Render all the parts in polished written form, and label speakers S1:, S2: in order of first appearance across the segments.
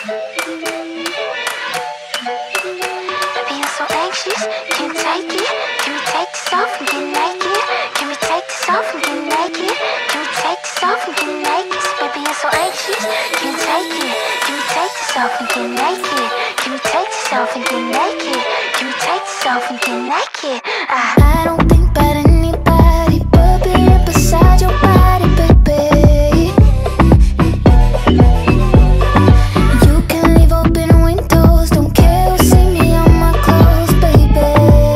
S1: Being so anxious, can't take it. Can we take this off and get naked? Can we take this off and get naked? Can we take this off and get naked? Baby, I'm so anxious, can't take it. Can we take this off and get naked? Can we take this off and get naked? Can we take this off and get naked?
S2: I don't think about anybody but being beside your body, baby. You can leave open windows, don't care who see me on my clothes, baby.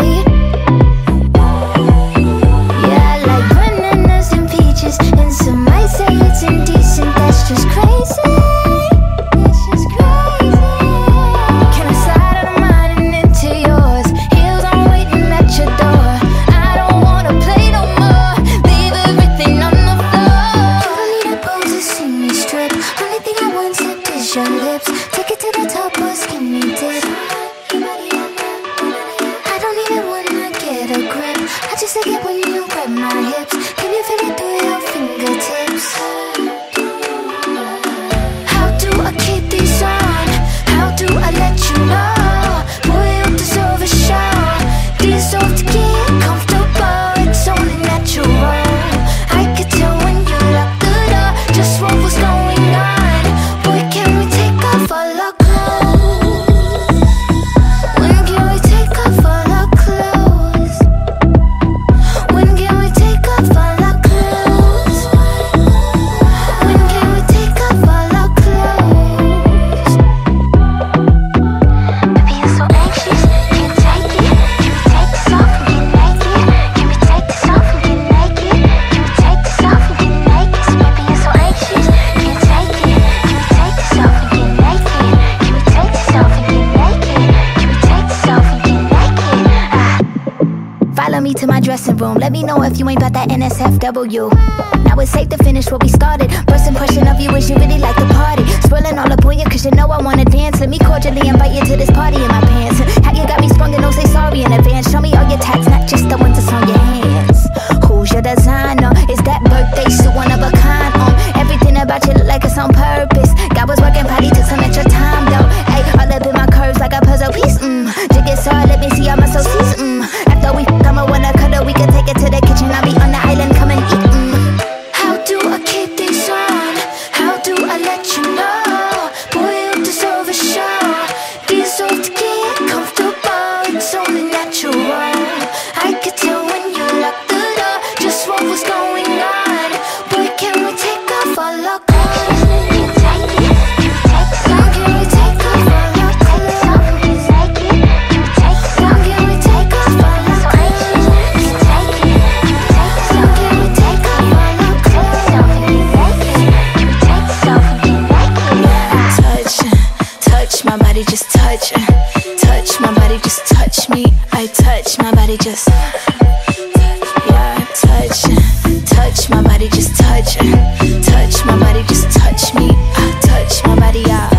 S2: Yeah, I like bananas and peaches, and some might say it's indecent. That's just crazy. That's just crazy. Can I slide out of mine and into yours? Heels on waiting at your door. I don't wanna play no more. Leave everything on the floor. You don't need a pose to see me strip. Only thing I want is your lips. Take it to the top or skinny dip. I don't even wanna get a grip. I just like it when you grab my hips. Can you feel it through your fingertips? How do I keep these on? How do I let you know? Boy, you deserve a show. Deserve to get comfortable. It's only natural. I could tell when you locked the door just what was going on. Boy, can we take off all our clothes? When can we take off all our clothes? When can we take off all our clothes? When can we take off all our clothes?
S1: Baby, I'm so anxious, can't take it. Can we take this off and get naked? Can we take this off and get naked? Can we take this off and get naked? Baby, I'm so anxious, can't take it. Can we take this off and get naked? Can we take this off and get naked? Can we take this off and get naked?
S2: Follow me to my dressing room. Let me know if you ain't got that NSFW. Now it's safe to finish what we started. First impression of you is you really like the party. Swirling all up on you cause you know I wanna dance. Let me cordially invite you to this party in my pants. How you got me sprung and don't say sorry in advance. Show me all your tats, not just the ones that's on your hands. Who's your designer? Is that birthday suit one of a kind? Everything about you look like it's on purpose. God was working, probably took some extra time though. Ay, all up in my curves like a puzzle piece. Jig it hard, let me see all my associates. After we I'ma wanna cuddle, we can take it to the kitchen. I'll be on the island, come and eat. How do I keep these on? How do I let you know? Boy, you deserve a show. Deserve to get comfortable. It's only natural. I could tell when you locked the door just what was going on. Boy, can we take off all our clothes?
S1: Can't take it. Can we take this off?
S2: Can we take off all our
S1: Take this off and get naked? Can we take this off?
S2: Can we take off all our
S1: So anxious, can't take it. Can we take this off?
S2: Can we take off all our
S1: Take this off and get naked? Can we take this off and get naked?
S2: touch my body, just touch my body, just touch me. I touch my body, just yeah, touch my body, just touch my body, just touch me. I touch my body, yeah.